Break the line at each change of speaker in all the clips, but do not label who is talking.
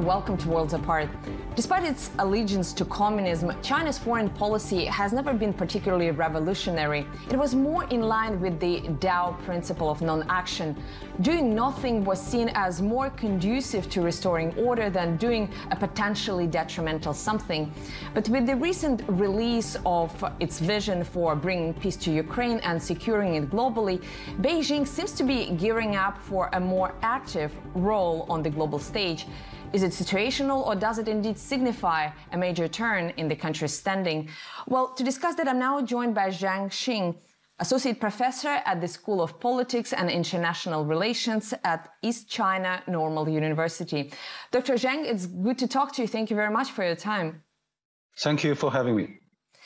and welcome to Worlds Apart. Despite its allegiance to communism, China's foreign policy has never been particularly revolutionary. It was more in line with the Tao principle of non-action. Doing nothing was seen as more conducive to restoring order than doing a potentially detrimental something. But with the recent release of its vision for bringing peace to Ukraine and securing it globally, Beijing seems to be gearing up for a more active role on the global stage. Is it situational, or does it indeed signify a major turn in the country's standing? Well, to discuss that, I'm now joined by Zhang Xing, Associate Professor at the School of Politics and International Relations at East China Normal University. Dr. Zhang, it's good to talk to you. Thank you very much for your time.
Thank you for having me.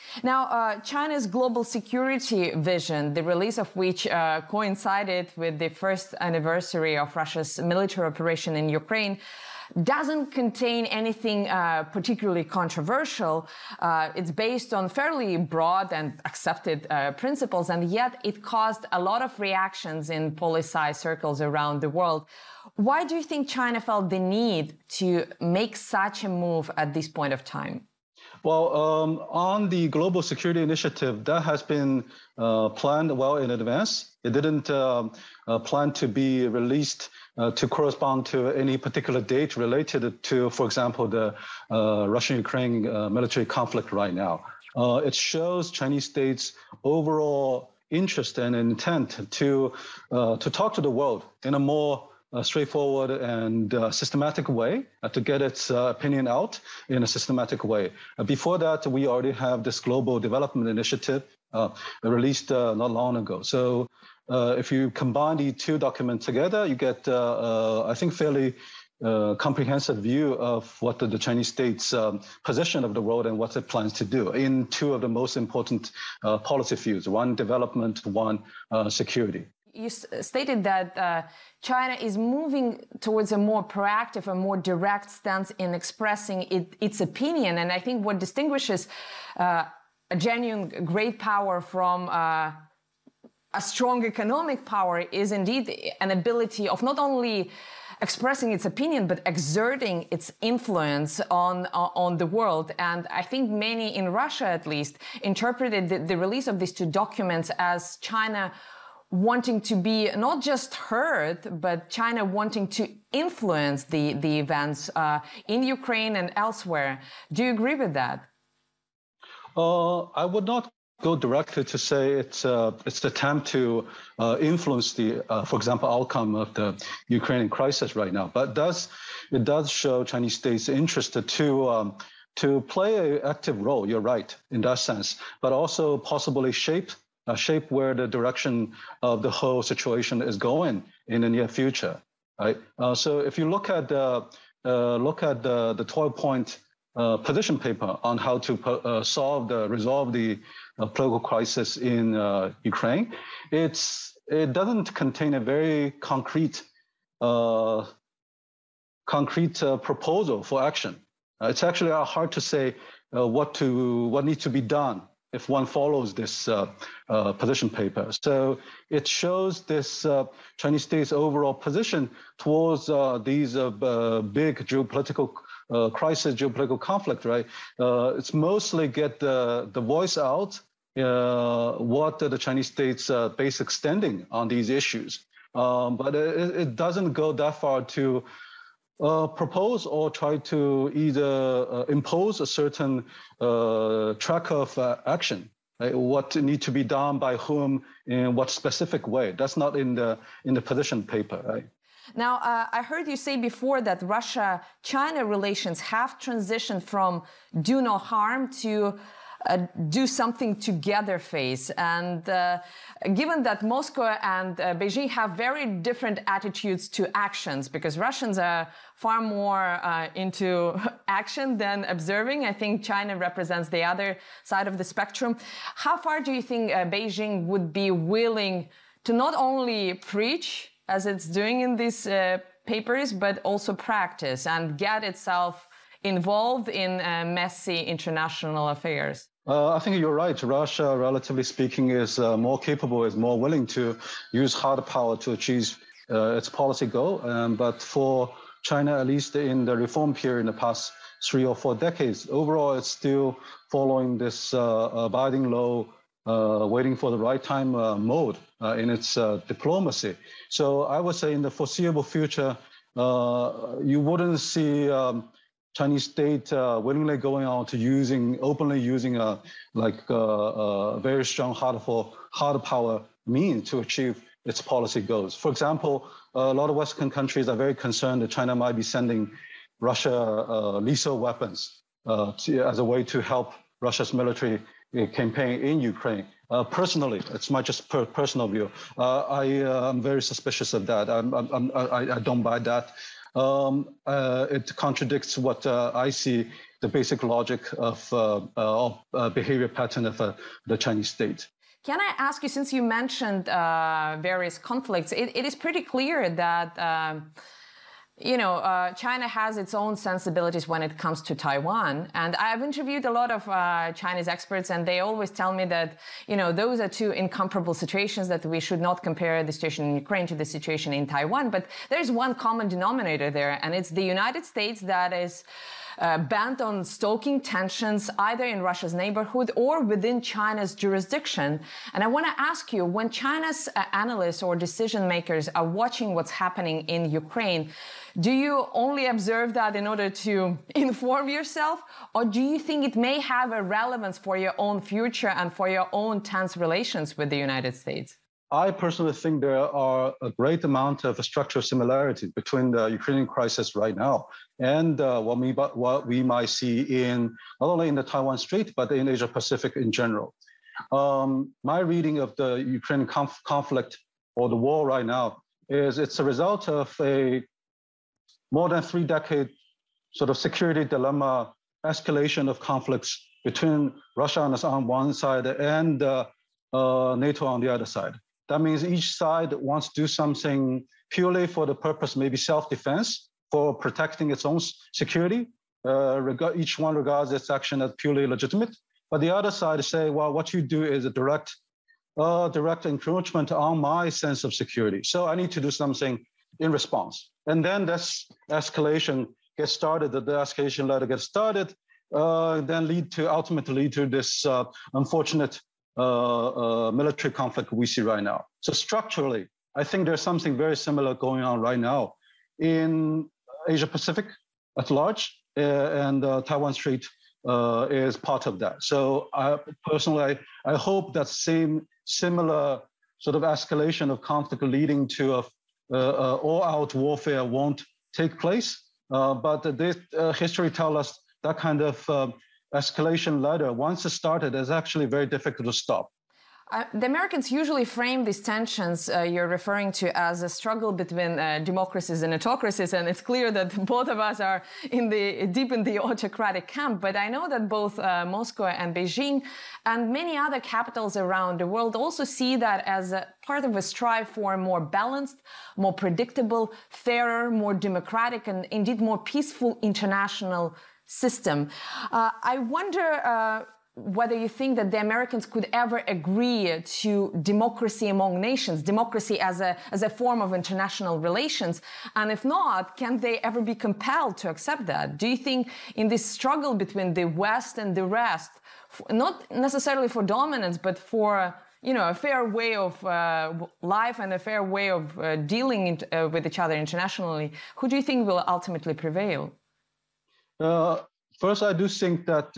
Now, China's global security vision, the release of which coincided with the first anniversary of Russia's military operation in Ukraine, doesn't contain anything particularly controversial. It's based on fairly broad and accepted principles, and yet it caused a lot of reactions in poli-sci circles around the world. Why do you think China felt the need to make such a move at this point of time?
Well, on the Global Security Initiative, that has been planned well in advance. It didn't plan to be released to correspond to any particular date related to, for example, the Russian-Ukraine military conflict right now. It shows Chinese state's overall interest and intent to talk to the world in a more straightforward and systematic way, to get its opinion out in a systematic way. Before that, we already have this Global Development Initiative released not long ago. So if you combine the two documents together, you get, I think, fairly comprehensive view of what the Chinese state's position of the world and what it plans to do in two of the most important policy fields, one development, one security.
You stated that China is moving towards a more proactive, a more direct stance in expressing its opinion. And I think what distinguishes a genuine great power from a strong economic power is indeed an ability of not only expressing its opinion, but exerting its influence on the world. And I think many in Russia, at least, interpreted the release of these two documents as China wanting to be not just heard, but China wanting to influence the events in Ukraine and elsewhere. Do you agree with that?
I would not go directly to say it's the attempt to influence the, for example, outcome of the Ukrainian crisis right now. But it does show Chinese state's interest to play an active role. You're right in that sense, but also possibly shape where the direction of the whole situation is going in the near future, right? So if you look at the 12-point position paper on how to resolve the political crisis in Ukraine, it doesn't contain a very concrete proposal for action. It's actually hard to say what needs to be done if one follows this position paper. So it shows this Chinese state's overall position towards these big geopolitical crisis, geopolitical conflict, right? It's mostly get the voice out, what the Chinese state's basic standing on these issues. But it doesn't go that far to propose or try to either impose a certain track of action, right? What needs to be done by whom in what specific way. That's not in the position paper, right?
Now, I heard you say before that Russia-China relations have transitioned from do no harm to do something together phase. And given that Moscow and Beijing have very different attitudes to actions, because Russians are far more into action than observing. I think China represents the other side of the spectrum. How far do you think Beijing would be willing to not only preach, as it's doing in these papers, but also practice and get itself involved in messy international affairs?
I think you're right. Russia, relatively speaking, is more capable, is more willing to use hard power to achieve its policy goal. But for China, at least in the reform period in the past 3 or 4 decades, overall, it's still following this abiding low, waiting for the right time mode in its diplomacy. So I would say in the foreseeable future, you wouldn't see Chinese state willingly going on to openly using a very strong hard power means to achieve its policy goals. For example, a lot of Western countries are very concerned that China might be sending Russia lethal weapons as a way to help Russia's military campaign in Ukraine. Personally, it's my just personal view. I am very suspicious of that. I don't buy that. It contradicts what I see the basic logic of behavior pattern of the Chinese state.
Can I ask you, since you mentioned various conflicts, it is pretty clear that China has its own sensibilities when it comes to Taiwan. And I've interviewed a lot of Chinese experts, and they always tell me that, those are two incomparable situations, that we should not compare the situation in Ukraine to the situation in Taiwan. But there's one common denominator there, and it's the United States that is bent on stoking tensions either in Russia's neighborhood or within China's jurisdiction. And I want to ask you, when China's analysts or decision makers are watching what's happening in Ukraine, do you only observe that in order to inform yourself, or do you think it may have a relevance for your own future and for your own tense relations with the United States?
I personally think there are a great amount of structural similarity between the Ukrainian crisis right now and what we might see in not only in the Taiwan Strait, but in Asia Pacific in general. My reading of the Ukrainian conflict or the war right now is it's a result of a more than 3-decade sort of security dilemma, escalation of conflicts between Russia on one side and NATO on the other side. That means each side wants to do something purely for the purpose, maybe self-defense, for protecting its own security. Each one regards its action as purely legitimate. But the other side say, well, what you do is a direct encroachment on my sense of security. So I need to do something in response. And then this escalation gets started, the escalation ladder gets started, then ultimately lead to this unfortunate military conflict we see right now. So structurally, I think there's something very similar going on right now in Asia Pacific at large, and Taiwan Strait is part of that. So personally, I hope that similar sort of escalation of conflict leading to all-out warfare won't take place. But this history tells us that kind of escalation ladder, once it started, is actually very difficult to stop.
The Americans usually frame these tensions you're referring to as a struggle between democracies and autocracies, and it's clear that both of us are deep in the autocratic camp. But I know that both Moscow and Beijing and many other capitals around the world also see that as a part of a strive for a more balanced, more predictable, fairer, more democratic, and indeed more peaceful international system. I wonder whether you think that the Americans could ever agree to democracy among nations, democracy as a form of international relations, and if not, can they ever be compelled to accept that? Do you think in this struggle between the West and the rest, not necessarily for dominance, but for a fair way of life and a fair way of dealing with each other internationally, who do you think will ultimately prevail?
First, I do think that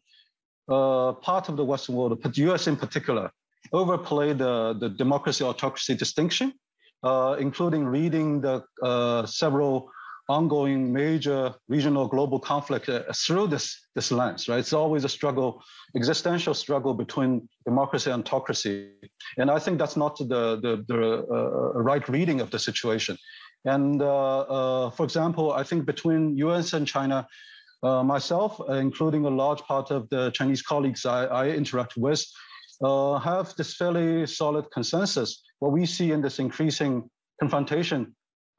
part of the Western world, but the US in particular, overplayed the democracy-autocracy distinction, including reading the several ongoing major regional global conflict through this lens, right? It's always a struggle, existential struggle between democracy and autocracy. And I think that's not the right reading of the situation. And for example, I think between US and China, myself, including a large part of the Chinese colleagues I interact with, have this fairly solid consensus. What we see in this increasing confrontation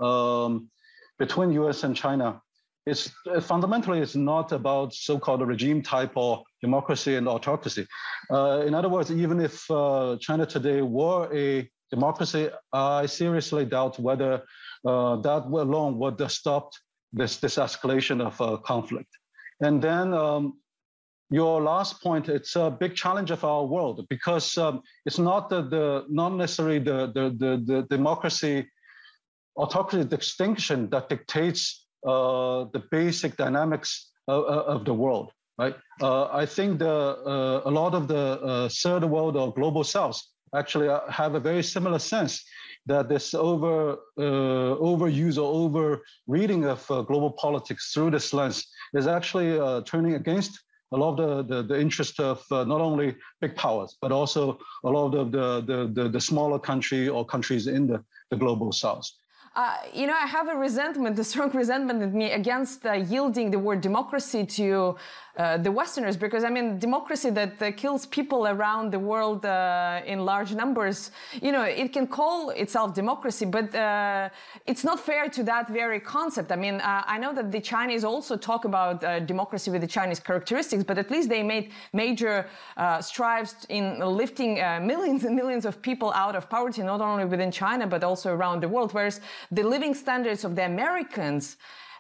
between US and China is fundamentally it's not about so-called regime type or democracy and autocracy. In other words, even if China today were a democracy, I seriously doubt whether that alone would have stopped this escalation of conflict. And then your last point, it's a big challenge of our world because it's not not necessarily the democracy autocracy distinction that dictates the basic dynamics of the world, right? I think a lot of the third world or global souths actually have a very similar sense that this overuse or over reading of global politics through this lens is actually turning against a lot of the interest of not only big powers, but also a lot of the smaller country or countries in the global south.
You know, I have a strong resentment in me against yielding the word democracy to the Westerners, because I mean, democracy that kills people around the world in large numbers, you know, it can call itself democracy, but it's not fair to that very concept. I mean, I know that the Chinese also talk about democracy with the Chinese characteristics, but at least they made major strides in lifting millions and millions of people out of poverty, not only within China, but also around the world, whereas the living standards of the Americans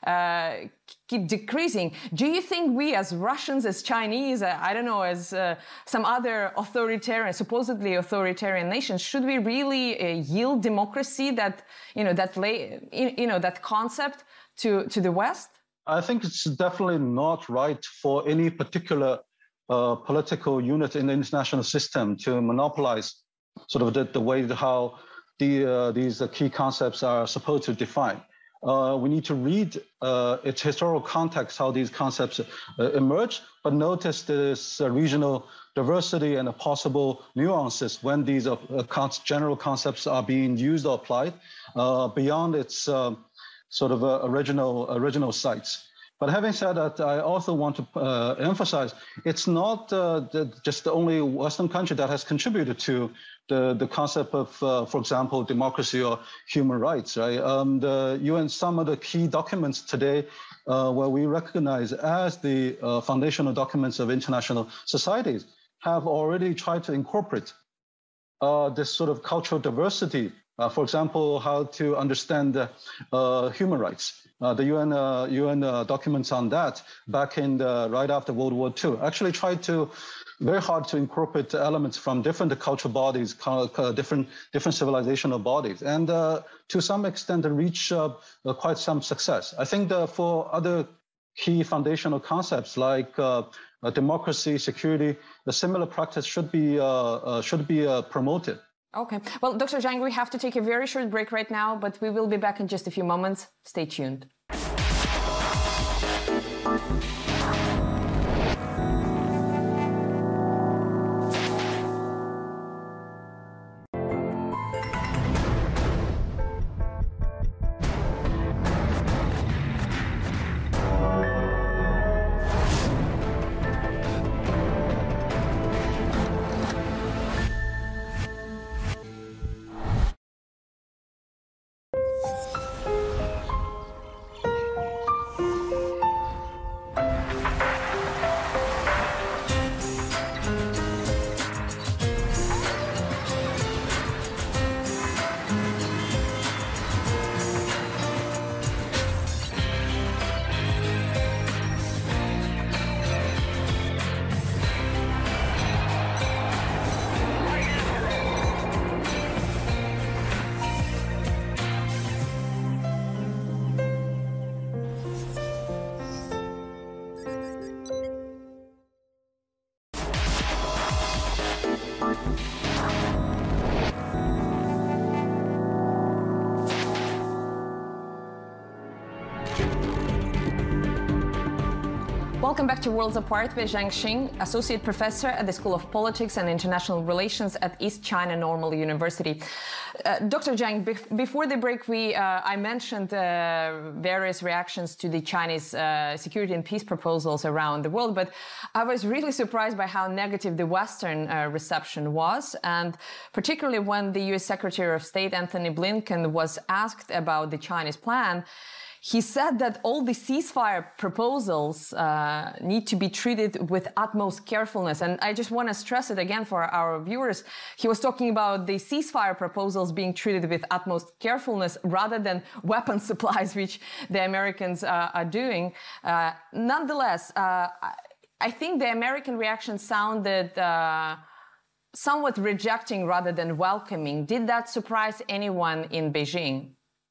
keep decreasing. Do you think we as Russians, as Chinese, I don't know, as some other authoritarian, supposedly authoritarian nations, should we really yield democracy, that, you know, that concept to the West?
I think it's definitely not right for any particular political unit in the international system to monopolize sort of the way how these key concepts are supposed to define. We need to read its historical context, how these concepts emerge, but notice this regional diversity and the possible nuances when these general concepts are being used or applied beyond its sort of original sites. But having said that, I also want to emphasize it's not just the only Western country that has contributed to the concept of, for example, democracy or human rights, right? The UN, some of the key documents today where we recognize as the foundational documents of international societies have already tried to incorporate this sort of cultural diversity. For example, how to understand human rights. The UN documents on that back in right after World War II actually tried to very hard to incorporate elements from different cultural bodies, different civilizational bodies, and to some extent reach quite some success. I think for other key foundational concepts like democracy, security, a similar practice should be promoted.
Okay. Well, Dr. Zhang, we have to take a very short break right now, but we will be back in just a few moments. Stay tuned. Welcome back to Worlds Apart with Zhang Xing, Associate Professor at the School of Politics and International Relations at East China Normal University. Dr. Zhang, before the break, I mentioned various reactions to the Chinese security and peace proposals around the world, but I was really surprised by how negative the Western reception was, and particularly when the U.S. Secretary of State Anthony Blinken was asked about the Chinese plan. he said that all the ceasefire proposals need to be treated with utmost carefulness. And I just want to stress it again for our viewers. He was talking about the ceasefire proposals being treated with utmost carefulness rather than weapon supplies, which the Americans are doing. Nonetheless, I think the American reaction sounded somewhat rejecting rather than welcoming. Did that surprise anyone in Beijing?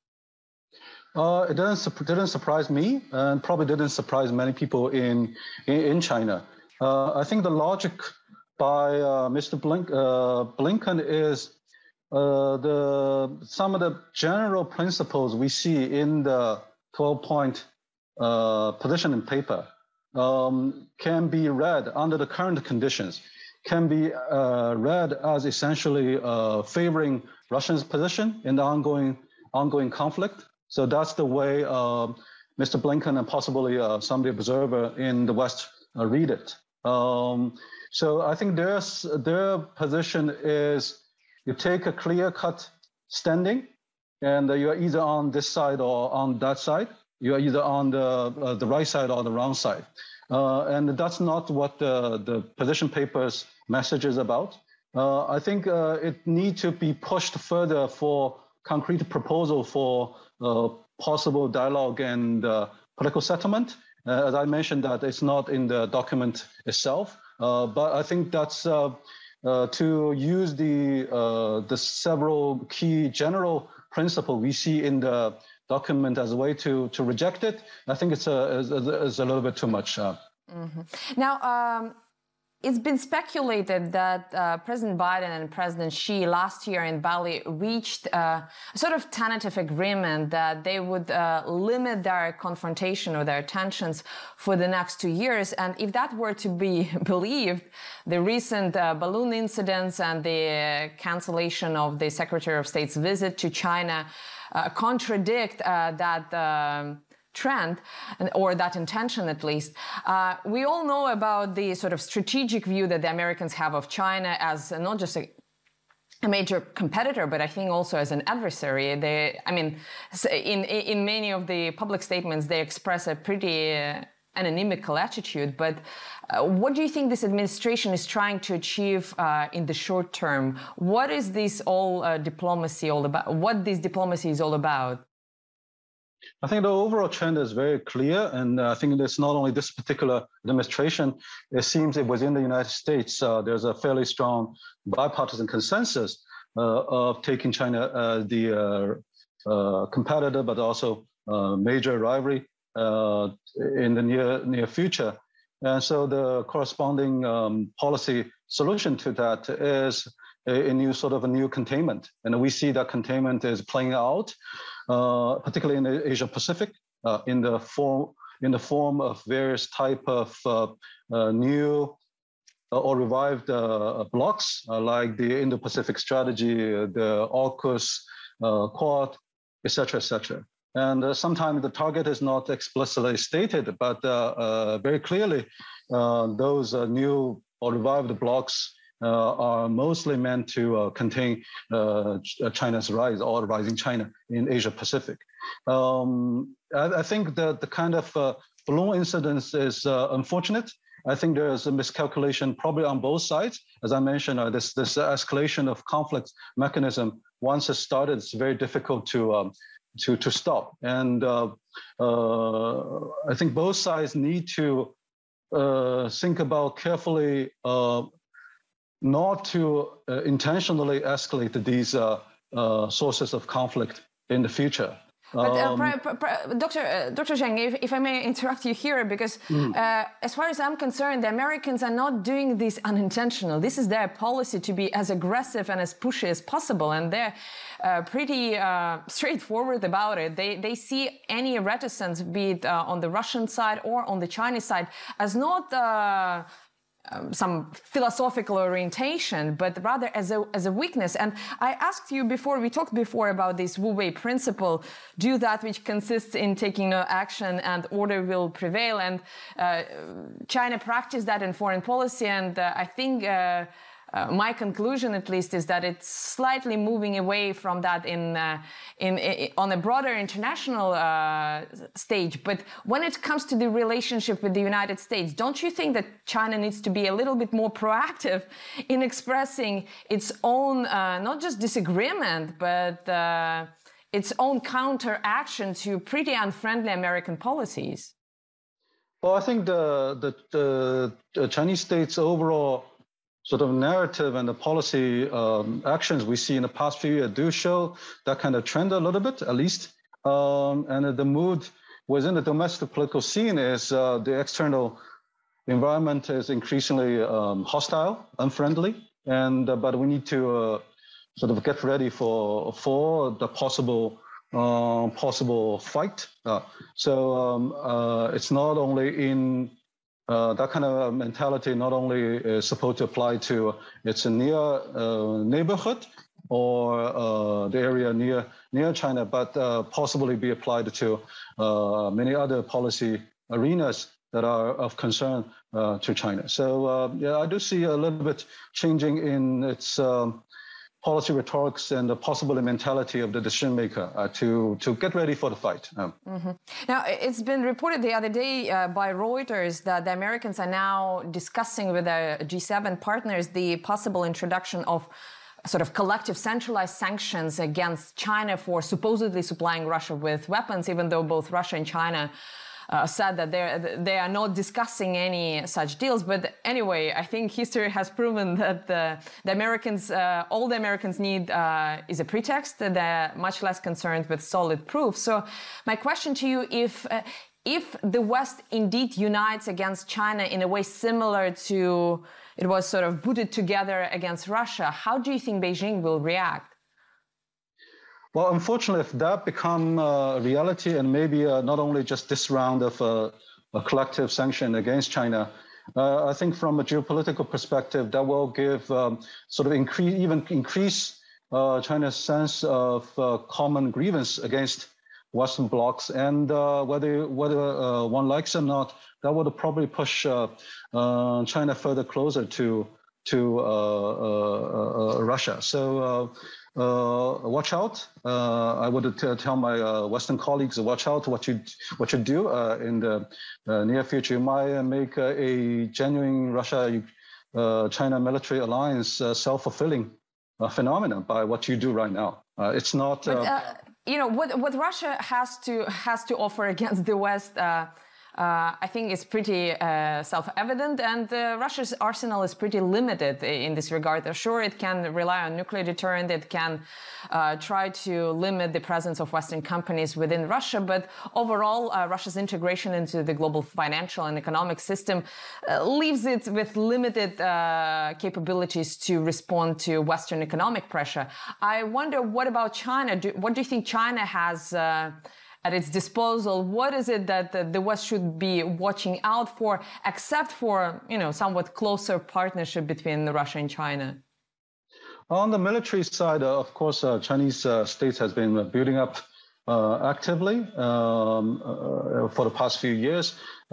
It didn't surprise me, and probably didn't surprise many people in China. I think the logic by Mr. Blinken is some of the general principles we see in the 12-point positioning paper can be read under the current conditions, can be read as essentially favoring Russia's position in the ongoing conflict. So that's the way Mr. Blinken and possibly some of the observer in the West read it. So I think their position is you take a clear-cut standing, and you're either on this side or on that side. You're either on the right side or the wrong side. And that's not what the position paper's message is about. I think it needs to be pushed further for concrete proposal for possible dialogue and political settlement. As I mentioned, that it's not in the document itself, but I think that's to use the several key general principles we see in the document as a way to reject it. I think it's a little bit too much.
Now, it's been speculated that President Biden and President Xi last year in Bali reached a sort of tentative agreement that they would limit their confrontation or their tensions for the next 2 years. And if that were to be believed, the recent balloon incidents and the cancellation of the Secretary of State's visit to China contradict that trend, or that intention at least. We all know about the sort of strategic view that the Americans have of China as not just a major competitor, but I think also as an adversary. In many of the public statements, they express a pretty anonymical attitude. But what do you think this administration is trying to achieve in the short term? What is this diplomacy all about? What this diplomacy is all about?
I think the overall trend is very clear, and I think it's not only this particular administration. It seems that within the United States, there's a fairly strong bipartisan consensus of taking China as the competitor, but also major rivalry in the near future. And so the corresponding policy solution to that is a new containment, and we see that containment is playing out. Particularly in the Asia Pacific, in the form of various type of new or revived blocs, like the Indo-Pacific Strategy, the AUKUS, Quad, etc., etc. And sometimes the target is not explicitly stated, but very clearly, those new or revived blocs are mostly meant to contain China's rise or rising China in Asia Pacific. I think that the kind of balloon incidents is unfortunate. I think there is a miscalculation probably on both sides. As I mentioned, this escalation of conflict mechanism, once it started, it's very difficult to stop. And I think both sides need to think about carefully not to intentionally escalate these sources of conflict in the future.
But Dr. Zheng, if I may interrupt you here, because as far as I'm concerned, the Americans are not doing this unintentional. This is their policy to be as aggressive and as pushy as possible, and they're pretty straightforward about it. They see any reticence, be it on the Russian side or on the Chinese side, as not some philosophical orientation, but rather as a weakness. And I asked you before, we talked before about this Wu Wei principle, do that which consists in taking no action and order will prevail. And China practiced that in foreign policy. And I think my conclusion, at least, is that it's slightly moving away from that on a broader international stage. But when it comes to the relationship with the United States, don't you think that China needs to be a little bit more proactive in expressing its own, not just disagreement, but its own counteraction to pretty unfriendly American policies?
Well, I think the Chinese state's overall sort of narrative and the policy actions we see in the past few years do show that kind of trend a little bit, at least. And the mood within the domestic political scene is the external environment is increasingly hostile, unfriendly, and but we need to sort of get ready for the possible fight. So it's not only in that kind of mentality not only is supposed to apply to its near neighborhood or the area near China, but possibly be applied to many other policy arenas that are of concern to China. So yeah, I do see a little bit changing in its policy rhetorics and the possible mentality of the decision maker to get ready for the fight.
Mm-hmm. Now, it's been reported the other day by Reuters that the Americans are now discussing with their G7 partners the possible introduction of sort of collective centralized sanctions against China for supposedly supplying Russia with weapons, even though both Russia and China said that they are not discussing any such deals. But anyway, I think history has proven that the Americans, all the Americans need is a pretext. They're much less concerned with solid proof. So my question to you, if the West indeed unites against China in a way similar to it was sort of put together against Russia, how do you think Beijing will react?
Well, unfortunately, if that become a reality, and maybe not only just this round of a collective sanction against China, I think from a geopolitical perspective, that will give sort of increase China's sense of common grievance against Western blocs, and whether one likes it or not, that would probably push China further closer to Russia. So. Watch out! I would tell my Western colleagues, watch out what you do in the near future. You might make a genuine Russia-China military alliance self-fulfilling phenomenon by what you do right now. It's not.
But, you know what Russia has to offer against the West. I think it's pretty self-evident, and Russia's arsenal is pretty limited in this regard. Sure, it can rely on nuclear deterrent, it can try to limit the presence of Western companies within Russia, but overall, Russia's integration into the global financial and economic system leaves it with limited capabilities to respond to Western economic pressure. I wonder, what about China? What do you think China has at its disposal? What is it that the West should be watching out for, except for, somewhat closer partnership between Russia and China?
On the military side, of course, Chinese state has been building up actively for the past few years.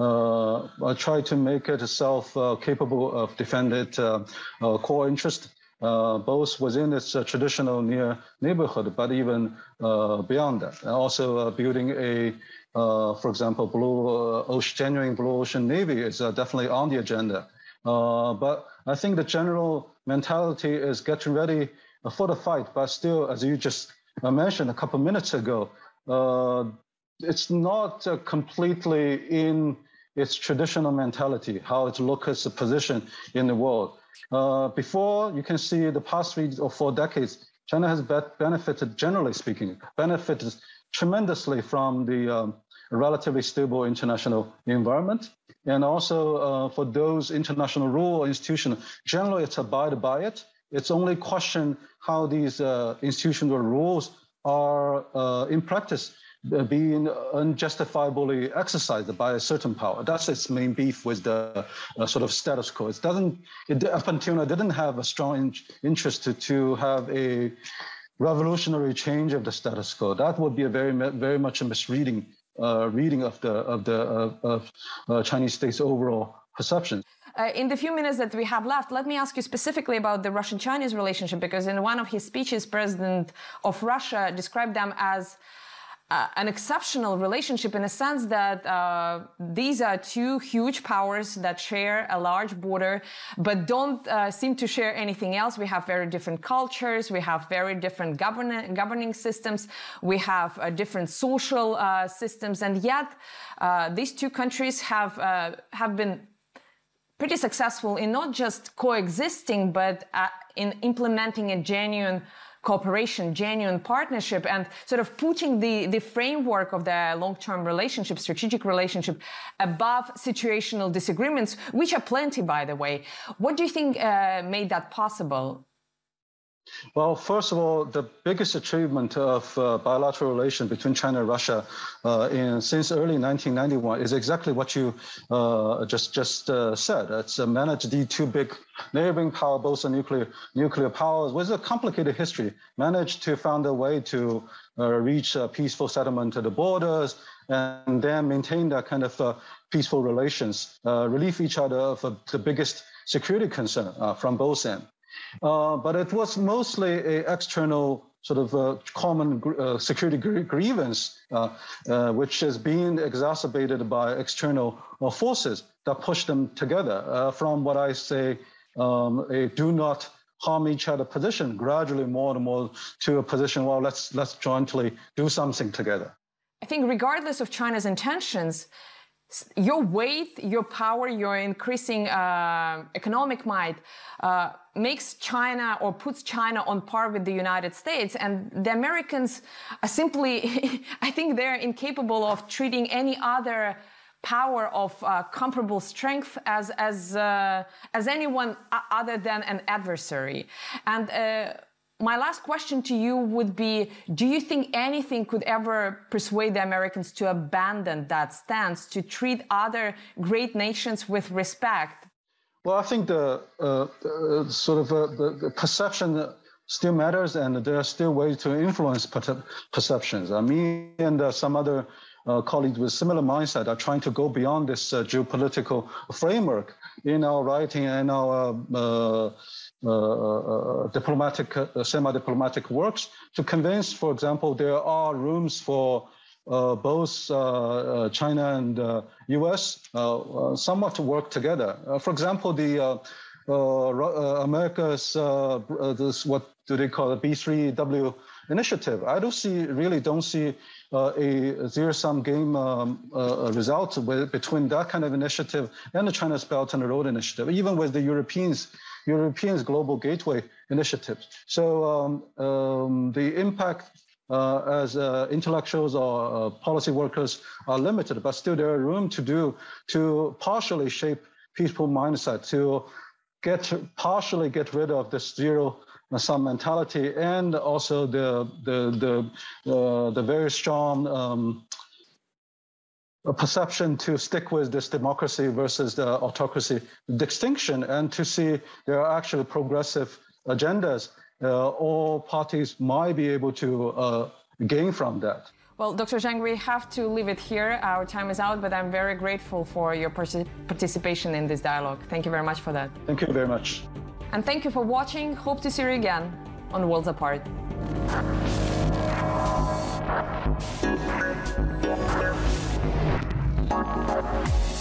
Try to make it itself capable of defend its core interest, both within its traditional near neighborhood, but even beyond that. And also building for example, genuine blue ocean navy is definitely on the agenda. But I think the general mentality is getting ready for the fight. But still, as you just mentioned a couple minutes ago, it's not completely in its traditional mentality, how it looks as a position in the world. Before, you can see the past 3 or 4 decades, China has benefited, generally speaking, tremendously from the relatively stable international environment. And also for those international rule or institutions, generally it's abided by it. It's only question how these institutional rules are in practice being unjustifiably exercised by a certain power. That's its main beef with the sort of status quo. Up until now, it didn't have a strong interest to have a revolutionary change of the status quo. That would be a very much a misreading reading of Chinese state's overall perception.
in the few minutes that we have left, let me ask you specifically about the Russian-Chinese relationship, because in one of his speeches, President of Russia described them as an exceptional relationship in the sense that these are two huge powers that share a large border, but don't seem to share anything else. We have very different cultures, we have very different governing systems, we have different social systems, and yet these two countries have been pretty successful in not just coexisting, but in implementing a genuine cooperation, genuine partnership, and sort of putting the framework of the long-term relationship, strategic relationship, above situational disagreements, which are plenty, by the way. What do you think made that possible?
Well, first of all, the biggest achievement of bilateral relations between China and Russia since early 1991 is exactly what you just said. It's managed the two big neighboring powers, both nuclear powers, with a complicated history, managed to find a way to reach a peaceful settlement at the borders, and then maintain that kind of peaceful relations, relieve each other of the biggest security concern from both ends. But it was mostly an external sort of common security grievance, which is being exacerbated by external forces that push them together from what I say, a do not harm each other position, gradually more and more to a position, well, let's jointly do something together.
I think regardless of China's intentions, your weight, your power, your increasing economic might makes China or puts China on par with the United States. And the Americans are simply, I think they're incapable of treating any other power of comparable strength as anyone other than an adversary. And my last question to you would be, do you think anything could ever persuade the Americans to abandon that stance, to treat other great nations with respect?
Well, I think the perception still matters, and there are still ways to influence perceptions. Me and some other colleagues with similar mindset are trying to go beyond this geopolitical framework in our writing and our diplomatic, semi-diplomatic works to convince, for example, there are rooms for both China and U.S. Somewhat to work together. For example, the America's this, what do they call it, B3W initiative. I really don't see a zero-sum game result between that kind of initiative and the China's Belt and Road initiative, even with the Europeans' Global Gateway initiative. So the impact as intellectuals or policy workers are limited, but still there is room to partially shape peaceful mindset, to partially get rid of this zero-sum mentality, and also the very strong a perception to stick with this democracy versus the autocracy distinction, and to see there are actually progressive agendas all parties might be able to gain from that.
Well, Dr. Zhang, we have to leave it here. Our time is out, but I'm very grateful for your participation in this dialogue. Thank you very much for that.
Thank you very much.
And thank you for watching. Hope to see you again on Worlds Apart. We'll be right back.